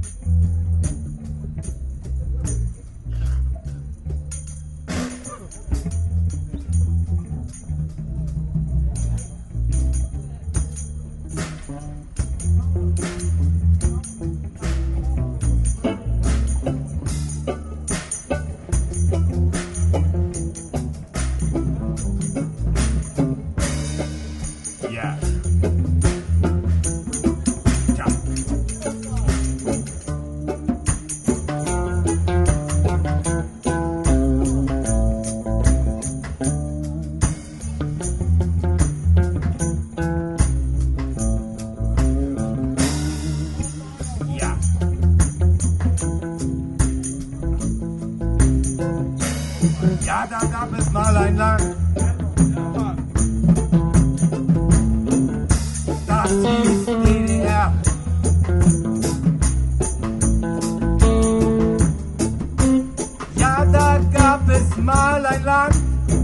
Ja, da gab es mal ein Land, das hieß DDR. Ja, da gab es mal ein Land,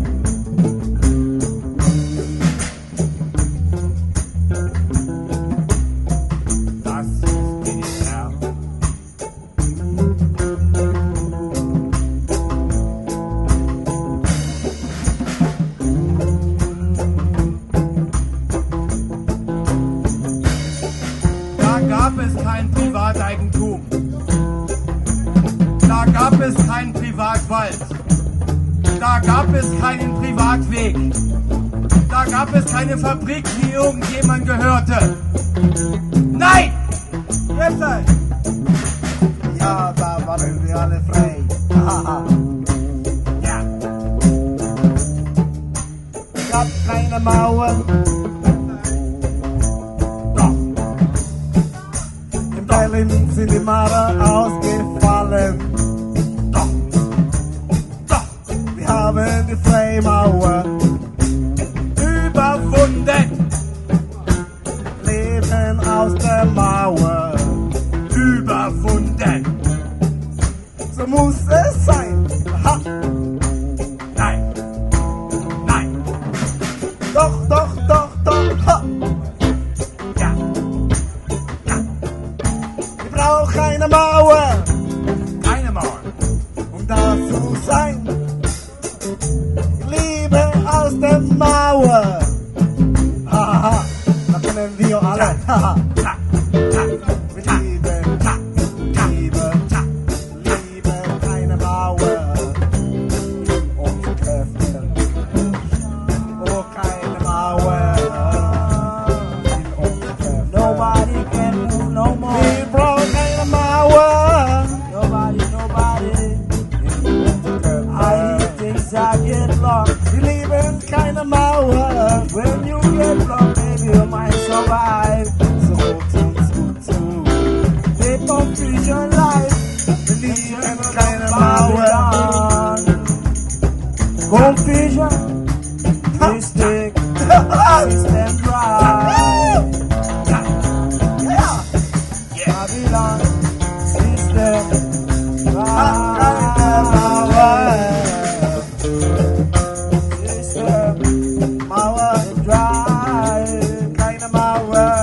das hieß DDR. Da gab es kein Privateigentum. Da gab es keinen Privatwald. Da gab es keinen Privatweg. Da gab es keine Fabrik, die irgendjemand gehörte. Nein! Bitte! Ja, da waren wir alle frei. Haha. Ja, Gab keine Mauern. doch, In Berlin sind die Mauern ausgefallen. doch, doch, Wir haben die Freimauer überwunden, Leben aus der Mauer. überwunden. So muss es sein. Ha. Nein, nein, Doch, doch, doch, doch. Ha. ja, ja, Wir brauchen eine Mauer, keine Mauer. um da zu sein. Liebe aus der Mauer. Haha, da kennen wir alle. Haha. Ta, ta, Wir ta, lieben, ta, ta, Liebe, ta. Liebe, keine Mauer. Und Kräfte. Oh, keine Mauer. Und Kräfte. Nobody can move no more. Wir brauchen keine Mauer. Nobody. I hear things I get lost. Wir lieben keine Mauer. When you get lost, baby, you might survive. So zu. The confusion life. Wir lieben keine Mauer. Confusion. Mistake. System drive. Babylon. System System Mauer, drive. keine Mauer.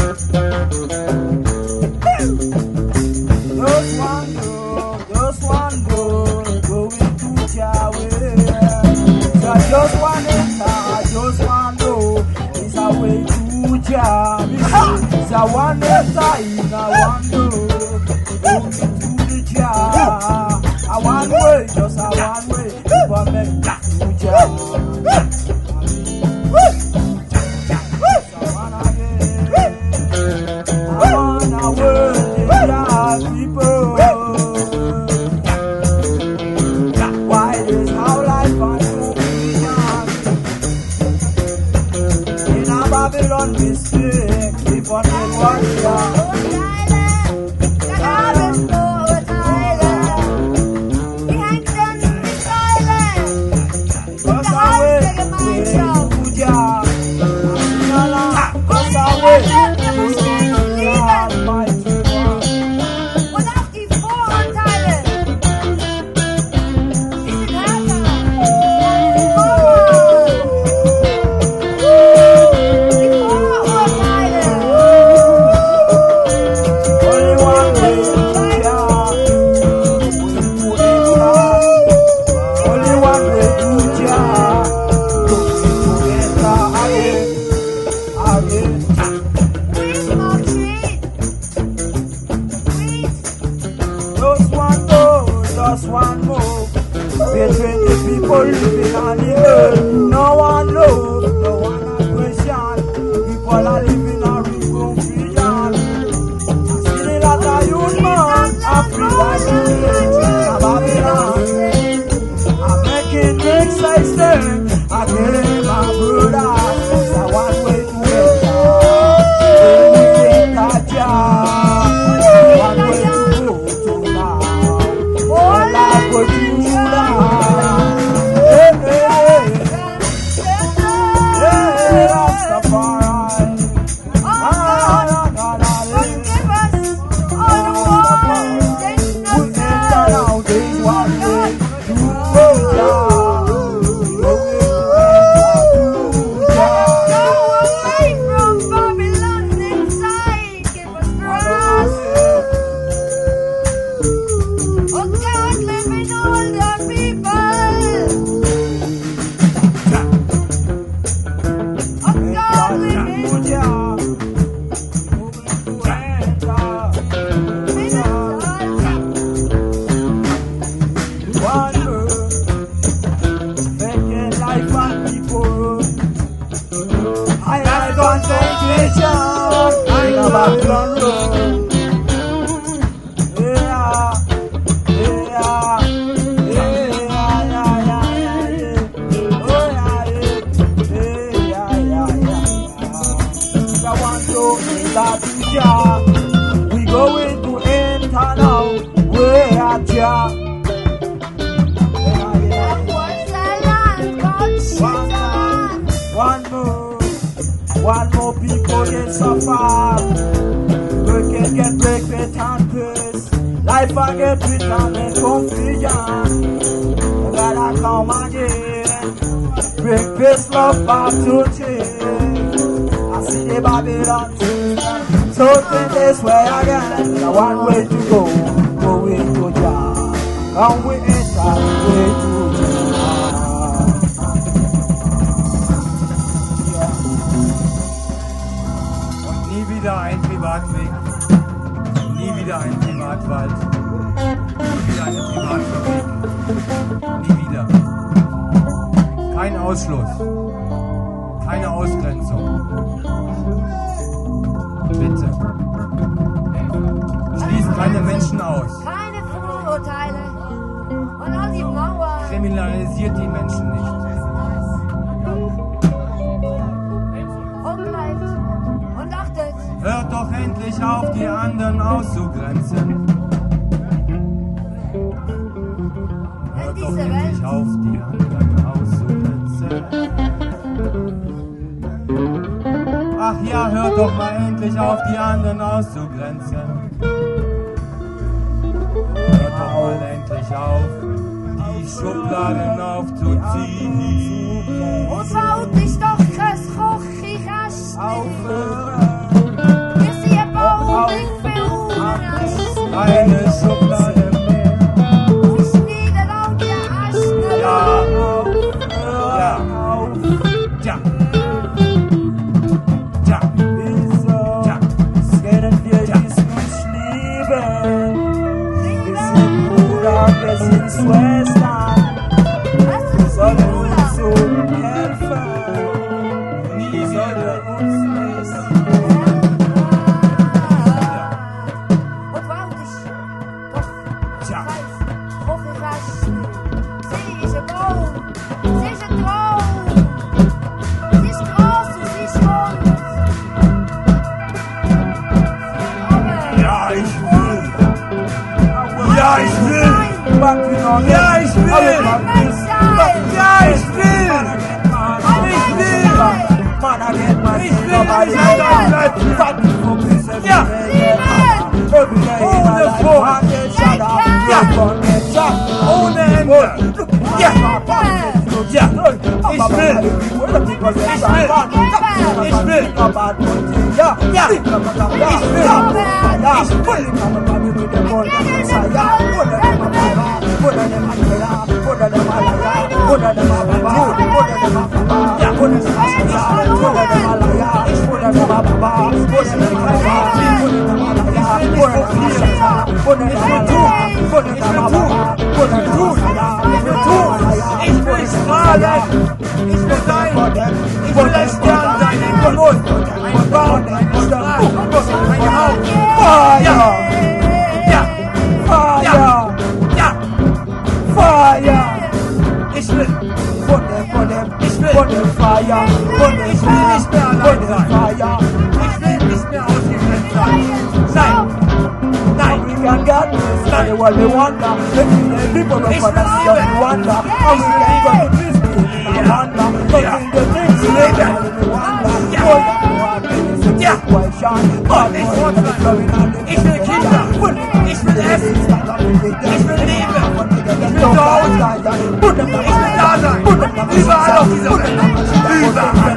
Just one go, going to Yahweh. So just one enter, just one go, it's a way to Yahweh. So one enter in a one go, going to the Jah. A one way, just a one way, people make to Jah. So one again, I wanna worship Jah people. Why is how life and confusion in a Babylon mistake? If one is one living on the earth. No one love, no one question. People are living on confusion. See that a youth man, Africa, Babylon. I'm making big size again, my brother. I want way to enter. We think that one way to go to now. All I go to now. Hey, Rastafari. Forgive us all the wars and Nowadays, one way to go down. go away from Babylon inside. Give us trust. Oh God, live in all the people. Oh God, live in Babylon Road. We going to enter now. Where are ya? what's the land called Switzerland? One more people get suffer. Working get break with and curse. Life I get written in confusion. You gotta come again. Bring peace, love back to change. I see the Babylon system. So think this way again. The one way to go, going to Jah. Come we enter the way to Jah. Nie wieder ein Privatweg, nie wieder ein Privatwald, nie wieder eine Privatfabrik, nie wieder. Kein Ausschluss, keine Ausgrenzung. Bitte. Schließt keine Menschen aus. Keine Vorurteile. Und all die Mauern. Kriminalisiert die Menschen nicht. Und bleibt. Und achtet. Hört doch endlich auf, die anderen auszugrenzen. Hört doch Diese endlich Welt. auf, die anderen auszugrenzen. Ach ja, hört doch mal endlich auf, die anderen auszugrenzen. Hört doch mal endlich auf, die Schubladen aufzuziehen. Und baut dich doch das Kochigast. Wir sehen Baum nicht für uns. Eine Schublade mehr. Verschniedert auch der Aschner. Ja. Ja. Ja. Ja. Ja. Können wir dies uns lieben? Wir sind Bruder, wir sind Schwestern. Was ist Sollen die uns Bruder? so helfen? Nie Sollen wieder. uns nicht. Und baut dich doch Tja. das Kochigast. Sie ist ein Baum. Sie ist ein Traum. Sie ist groß und sie ist rund. Ja, ich will. Ja, ich will. Ja, ich will. Ja, ich will. Ja. Ohne Vorhang. Ja. Ohne Ende. Ja. Ja. Ich will. Ich will. Ja. Ja. Ich will. Ich will. sein. Ich will sein. Ich will ein Stern sein, ein Komet, ein Baum, ein Strauch, ein Hauch. Fire! Ja. Fire! Ja. Fire! Ich will. Put them, Ich will. put them fire! Put them Ich will nicht mehr allein put them sein. fire! Ich will nicht mehr ausgegrenzt sein. Nein. Nein. We can get this, say what we wonder. The people of Ich us will just leben. wonder. And we can go to this people in a wonder. But in the things we live in, we wonder. Ja. All that we want is a Ja. situation. But Ich more will than going on in Ich will Kinder. Ich will essen. Ich will leben. Ich will zu Hause. Ich will da sein. Überall auf dieser Welt. Überall.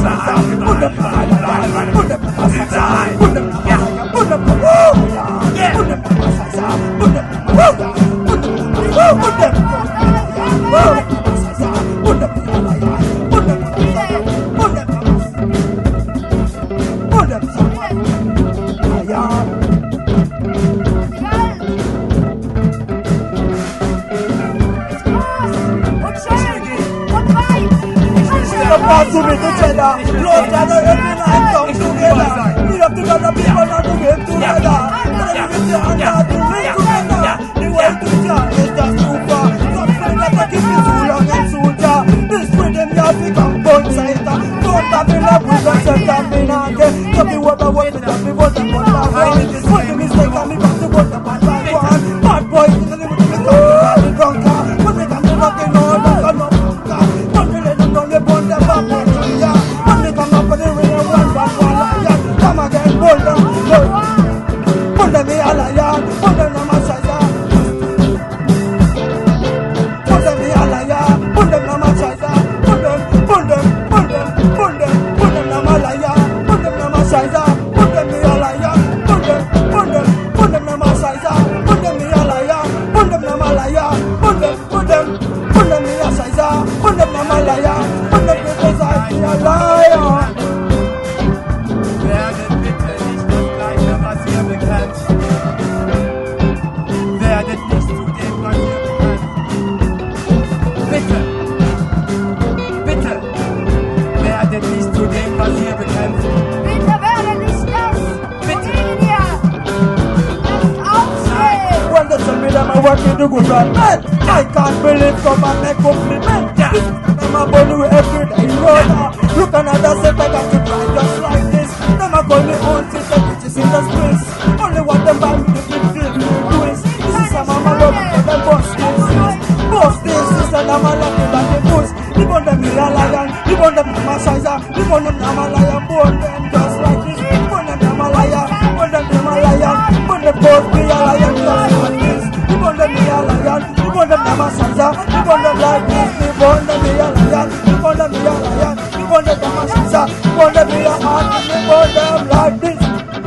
I can't believe come and make compliment. Them a born with every day road. Look another set I got to try just like this. Them a call me old sister bitches in the streets. Only what them buy me the big deal twist. This is some of my love for them boss this. Boss this is a nama love like the boost. Live on them here lion. Live on them nama sizer. Live on them nama lion. Born them just like this. Born them nama lion. Born them nama lion. Born them both be a lion just like this. Live on them here lion. Live on them nama sizer. Live on them like this. Live on them here lion. Live on them here lion. Live on them nama sizer. Live on them here heart. Live on them like this.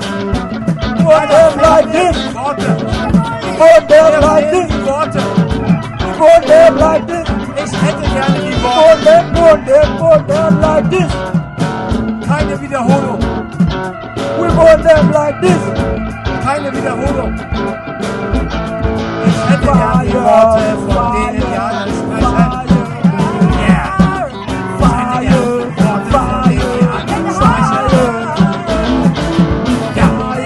Live on them like this. Worte. Live on them like this. Worte. Live on them like this. Ich hätte gerne die Live Worte. on them like this. Keine Wiederholung. We want them like this. Keine Wiederholung. Ich hätte gerne die Worte, von denen die anderen sprechen. Yeah. Ich hätte gerne die Worte, von denen die anderen sprechen. Ja.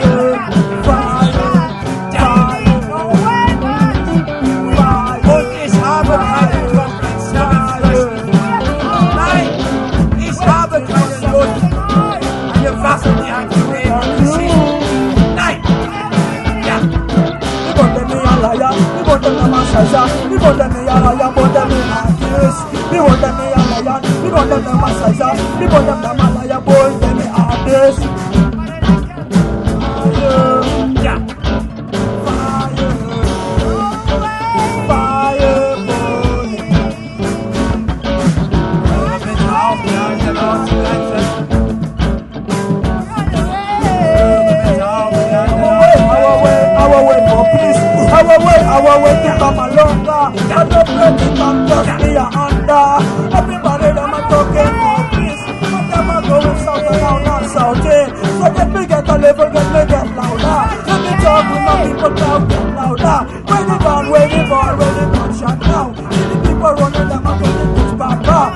Und ich habe keinen Bock, ein Service zu löschen. Nein, ich habe keinen Lust, eine Waffe in die Hand zu nehmen und zu schießen. Nein. Ja. We want them here lion. We want them nama sizer. We want them here lion. Want them in our face. We want them here lion. We want them nama sizer. We want them nama lion. Want them in our face. Ja. Bitte aufhören, hier laut zu grenzen. Bitte aufhören, hier laut zu grenzen. Our way to come along. I don't let it come just be a under. Everybody them a talking for peace, but them a going south and down and south in. So get me get a level, get me get louder. Let me talk with my people now, get louder. Where the gun, where the ball, where the gunshot now. See the people running them a going to push back.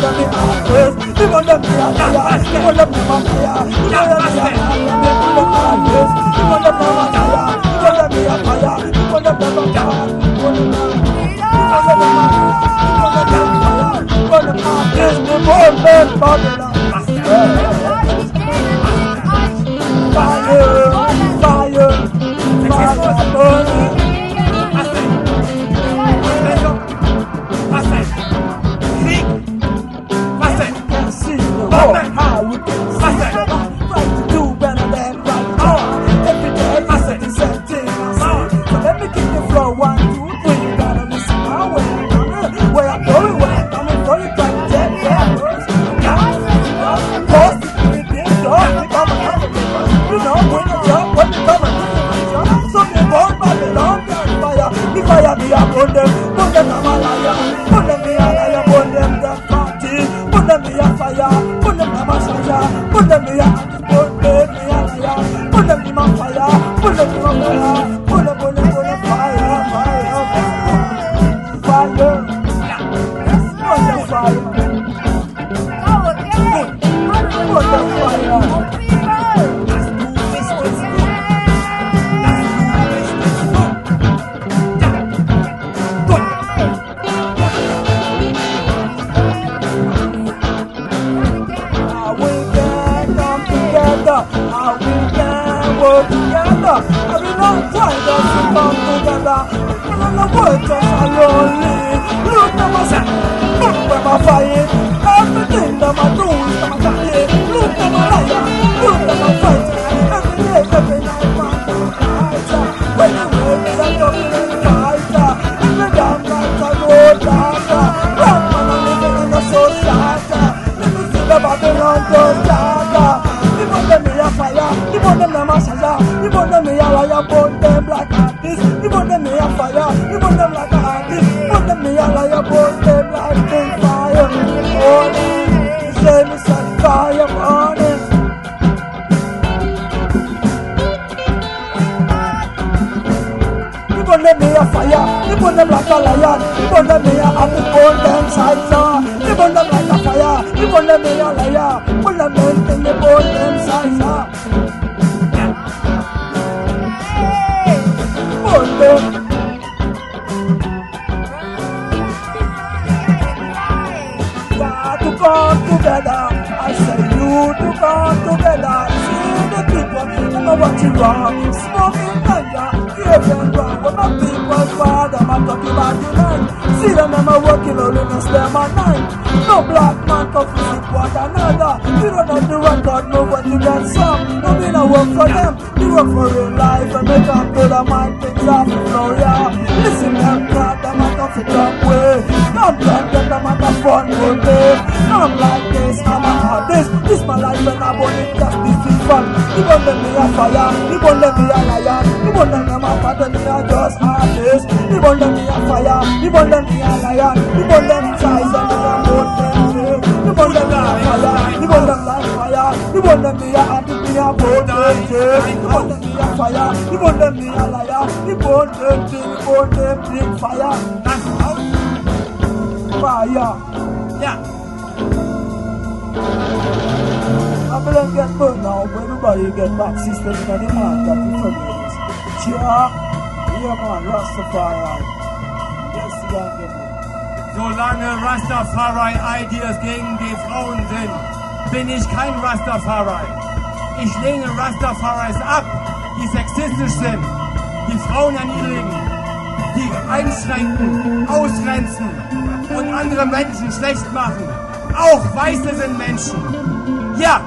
Solange Rastafari-Ideas gegen die Frauen sind, bin ich kein Rastafari. Ich lehne Rastafaris ab, die sexistisch sind, die Frauen erniedrigen, die einschränken, ausgrenzen und andere Menschen schlecht machen. Auch Weiße sind Menschen. Ja,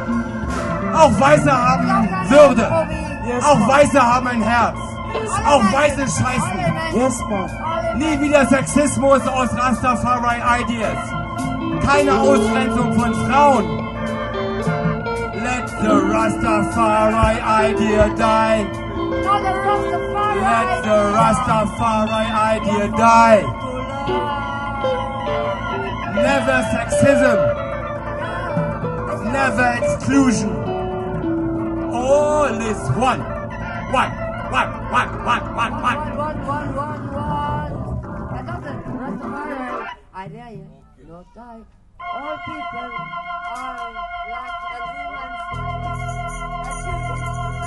auch Weiße haben Würde. Auch Weiße haben ein Herz. Auch Weiße scheißen. Yes, man. Nie wieder Sexismus aus Rastafari-Ideas. Keine Ausgrenzung von Frauen. Let the Rastafari idea die. Let the Rastafari idea die. Never sexism. Never exclusion. All is one. One. I dare you. Not die. All people are black and women and children.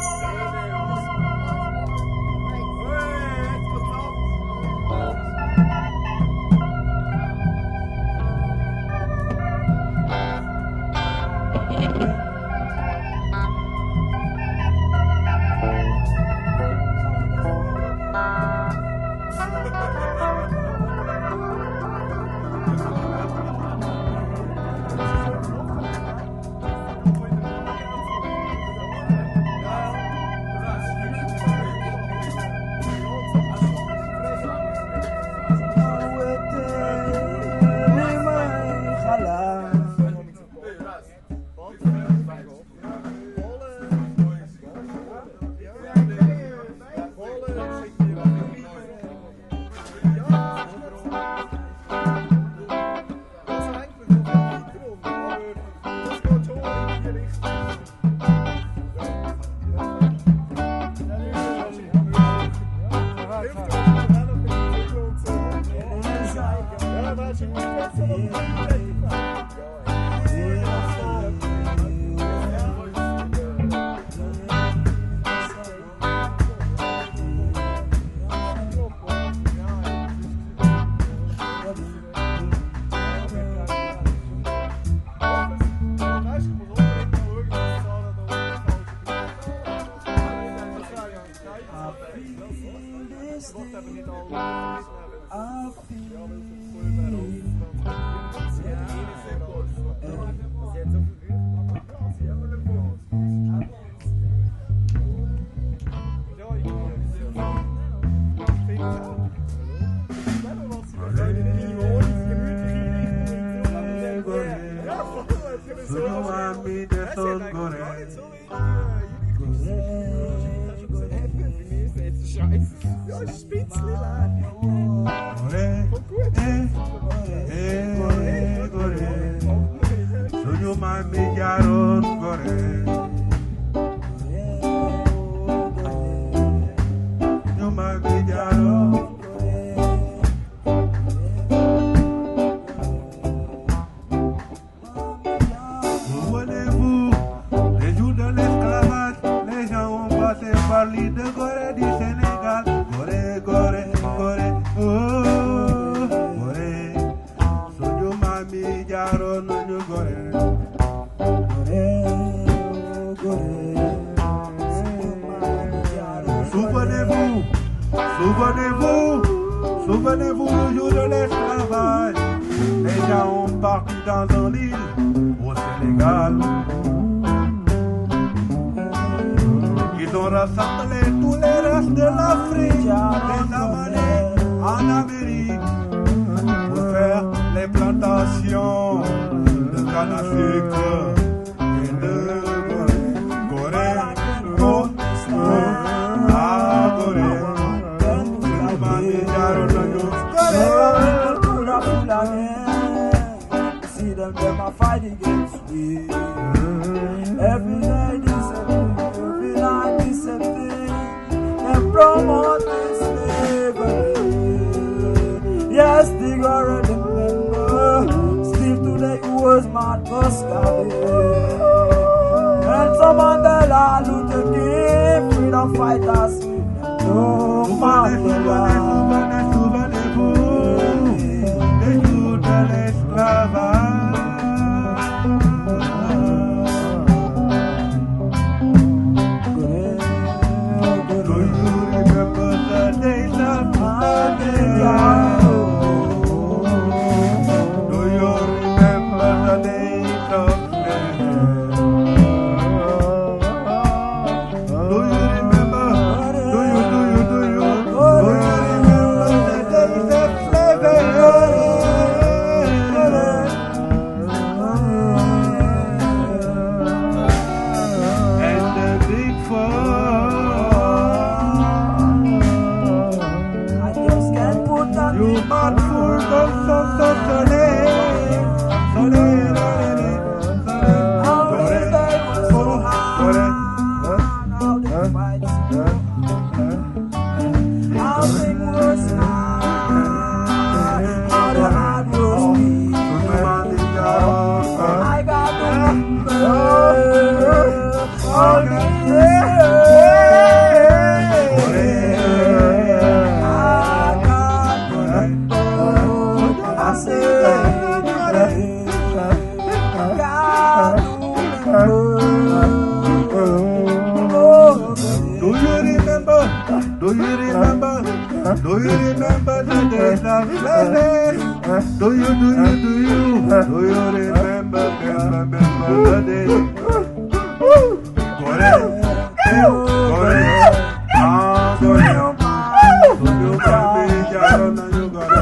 Souvenez-vous le jour de l'esclavage. Les gens ont parti dans un île au Sénégal. Ils ont rassemblé tous les restes de l'Afrique, les amenés en Amérique pour faire les plantations de canne à sucre et de Gorée. See them a fight against me. Every day the same thing, every night the same thing. They promote this slavery. Yes, they already remember. Still today it was Marcus Garvey. Nelson Mandela, Luther King, freedom fighters. No Mandela. Do you Do you remember the days of Sunday? Do you remember the days? Corre, corre, ah, corre, you can be Jaron and you got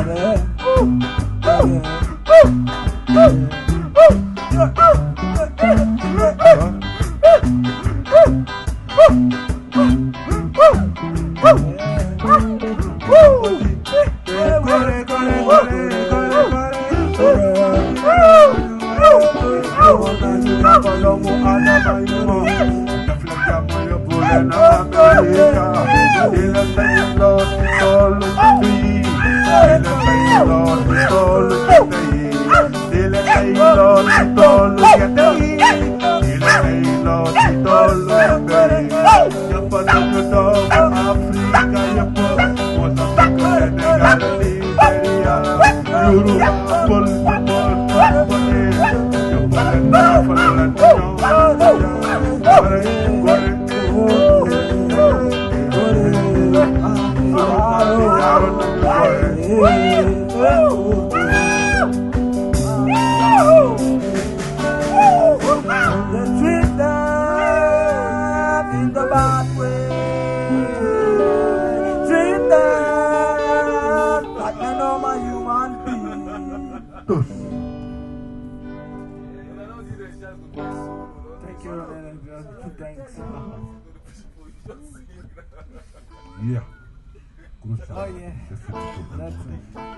Yeah. Good Oh, yeah. That's it.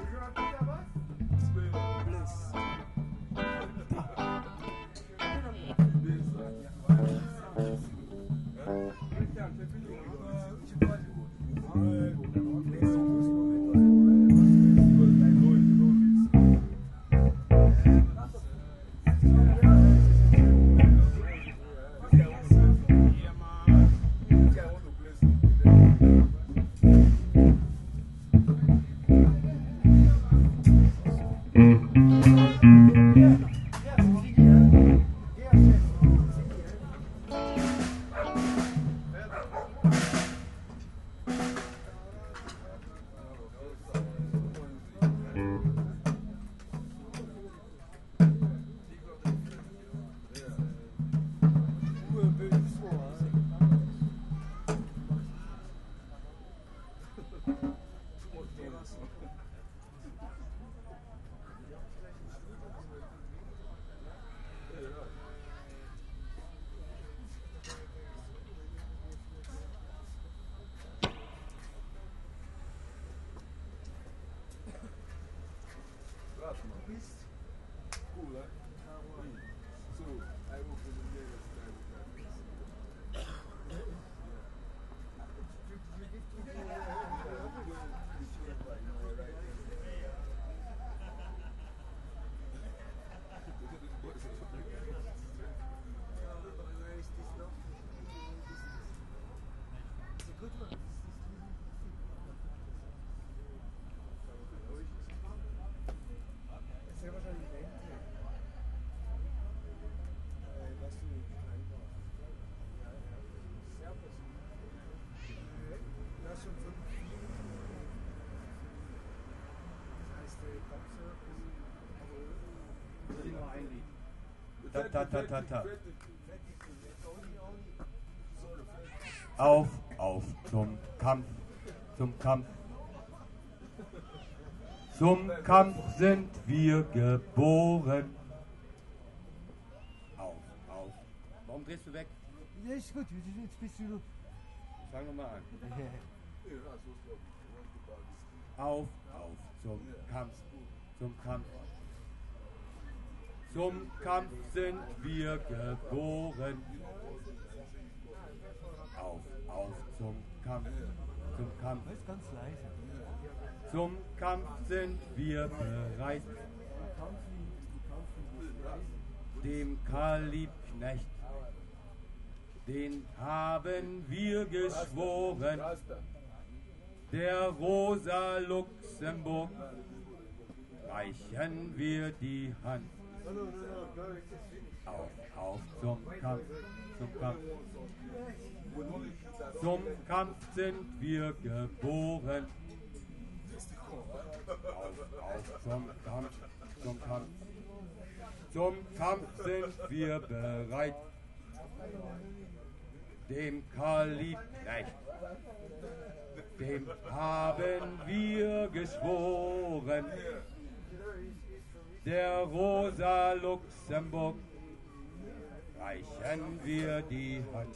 Ta. Auf zum Kampf, zum Kampf. Zum Kampf sind wir geboren. Auf. Warum drehst du weg? Ja, ist gut, jetzt bist du. Fangen wir mal an. Auf zum Kampf, zum Kampf. Zum Kampf sind wir geboren. Auf zum Kampf, zum Kampf. Das ist ganz leise. Zum Kampf sind wir bereit. Dem Karl Liebknecht, den haben wir geschworen. Der Rosa Luxemburg reichen wir die Hand. Auf zum Kampf, zum Kampf. Zum Kampf sind wir geboren. Zum Kampf. Zum Kampf sind wir bereit. Dem Kalif, nein, dem haben wir geschworen. Der Rosa Luxemburg reichen wir die Hand.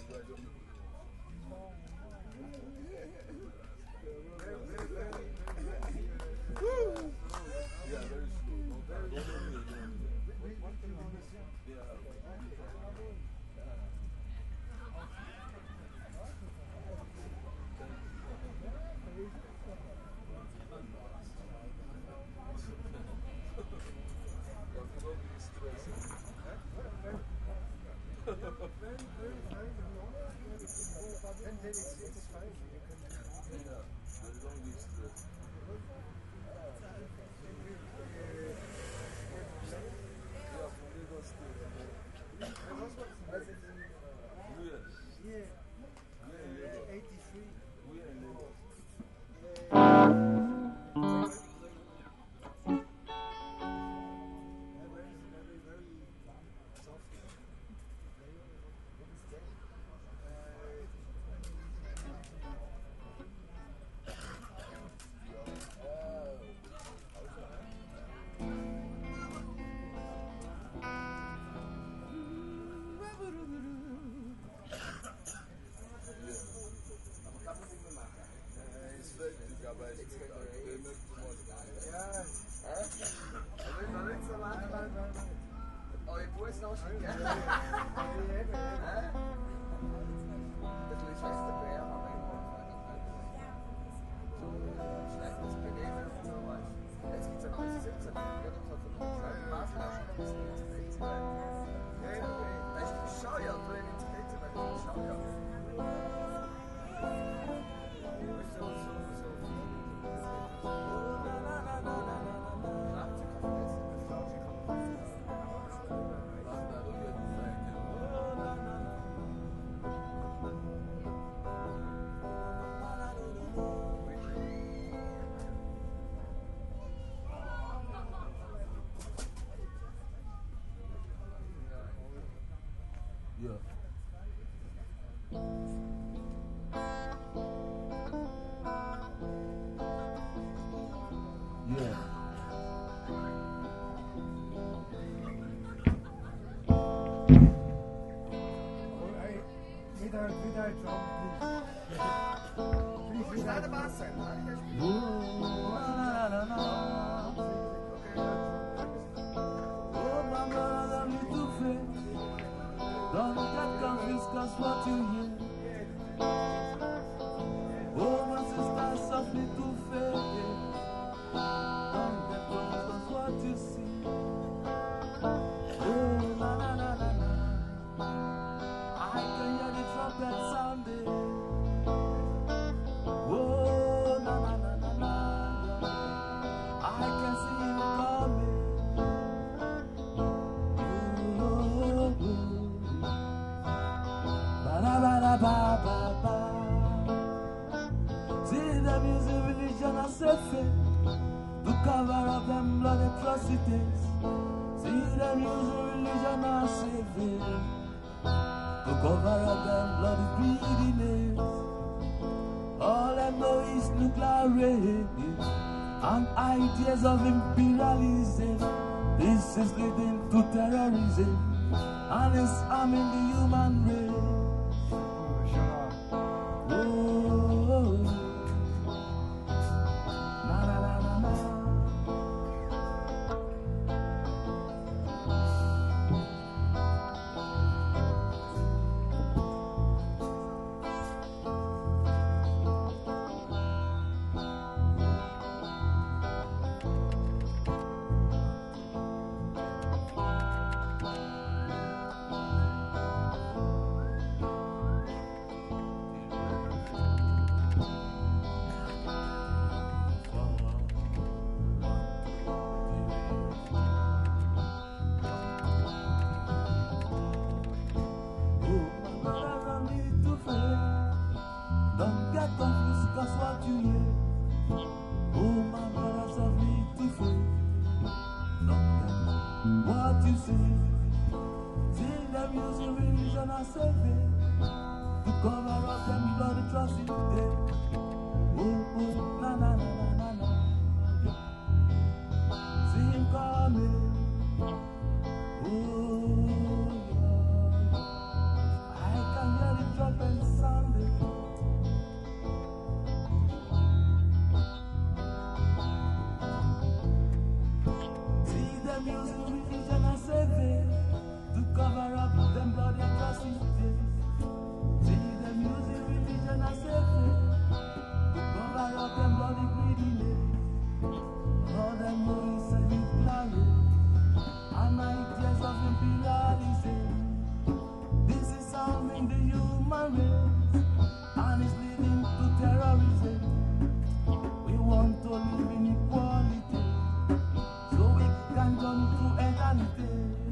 Of imperialism, this is leading to terrorism, and it's harming the human race. Oh, na na na na na. religion has saved it. To cover up them blood atrocities. Oh, na na na na na na. See him coming. Oh, yeah. I can hear the trumpet sounding. See them using religion as saving to cover up them bloody atrocities. See them using religion as saving to cover up them bloody greediness. All them know is a declaration and 9 years of imperialism. This is harming the human race and is leading to terrorism. We want to live in equality so we can journey through eternity.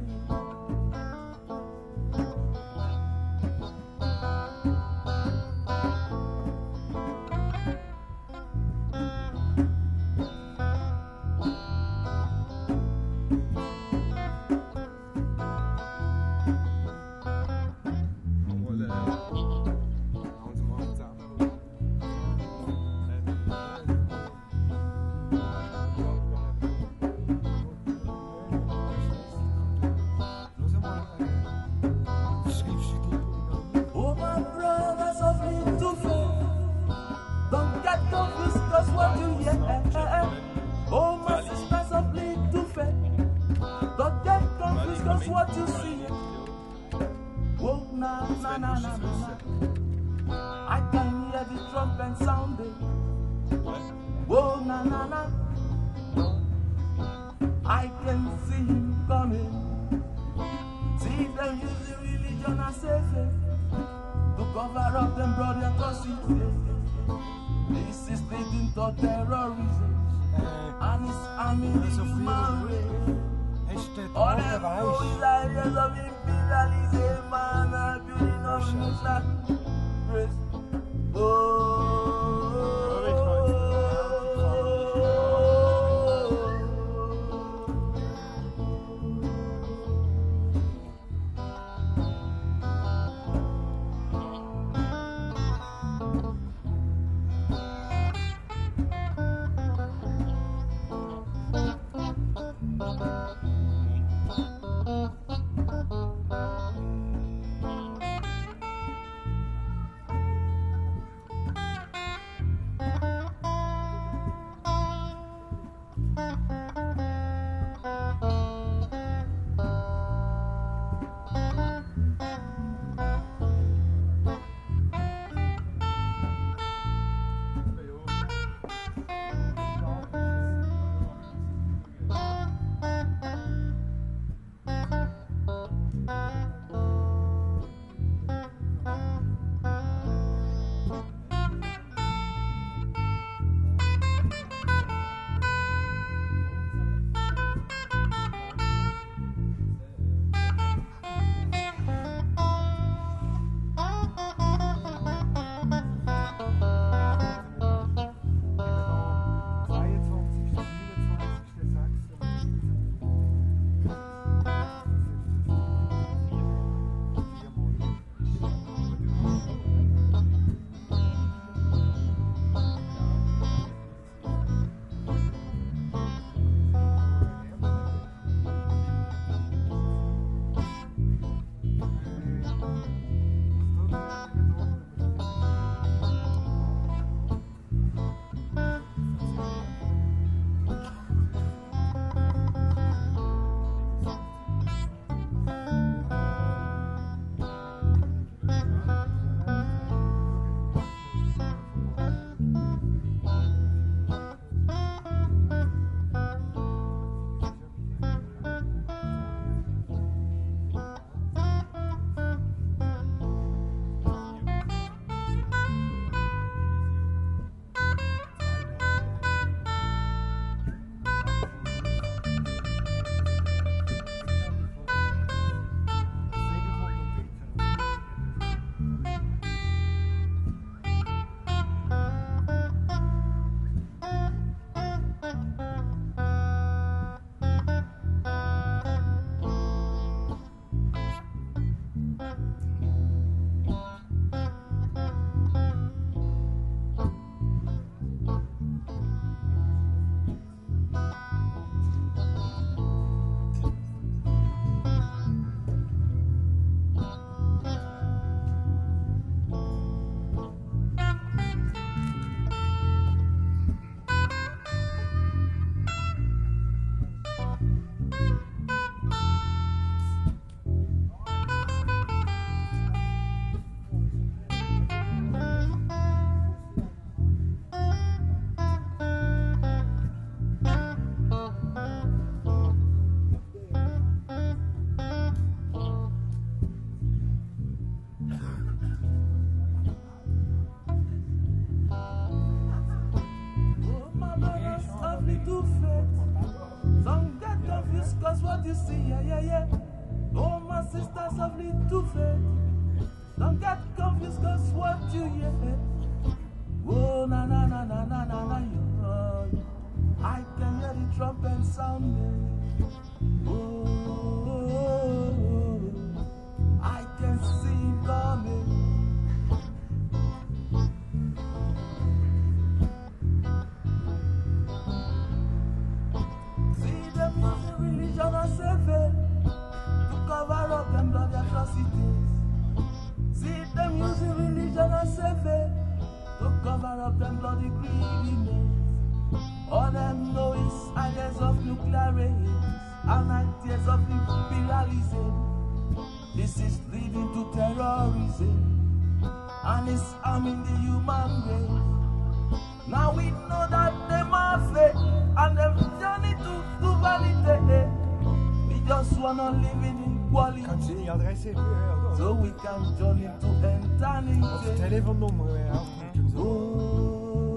Oh my brothers of little faith, don't get confused 'cause what you hear. Oh my sisters of little faith, don't get confused 'cause what you see. Oh na na na na na, I can hear the trumpet sounding. Oh na na na, I can see him coming. See them using religion as safe to cover up them bloody atrocities. This is leading to terrorism and it's harming the human race. All them know is ideas of imperialism and building of nuclear race. what you see, yeah, yeah, yeah. Oh, my sisters of little faith, don't get confused, cause what you hear. Oh, na na na na na na na, yeah. I can hear the trumpet sounding. Oh, I can see it coming. See them using religion as a veil to cover up them bloody atrocities. See them using religion as a veil to cover up them bloody greediness. All them know is ideas of nuclear rage and ideas of imperialism. This is leading to terrorism and it's harming the human race. Now we know that them are fake and them journey to vanity. We just wanna live in equality, so we can journey to eternity. Telefoonnummer, ja. Oh,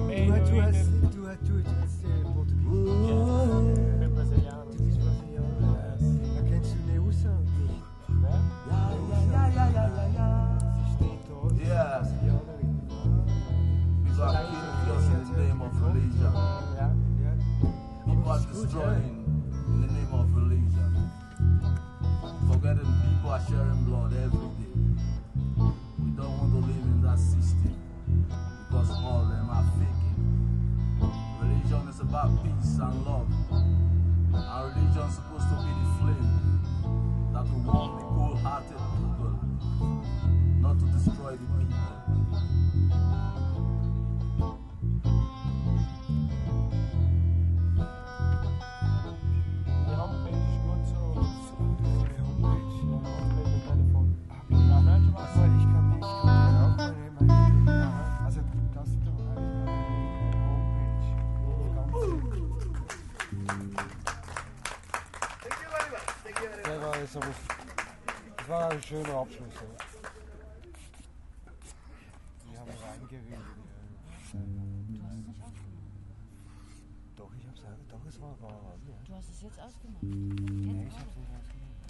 Doe het Portugies. Ik ben Braziliaan. Dit is Braziliaan. Dan kent u Neusa niet. Yeah. People are killing us in the name of religion. People are destroying in the name of religion. Forgetting people are sharing blood every day. We don't want to live in that system because all of them are faking. Religion is about peace and love. And religion is supposed to be the flame that will warm the cold-hearted people, not to destroy the people. Das war ein schöner Abschluss. Wir haben reingeredet. Doch, es war wahr. Du hast es jetzt ausgemacht. Nee, ich hab's nicht ausgemacht.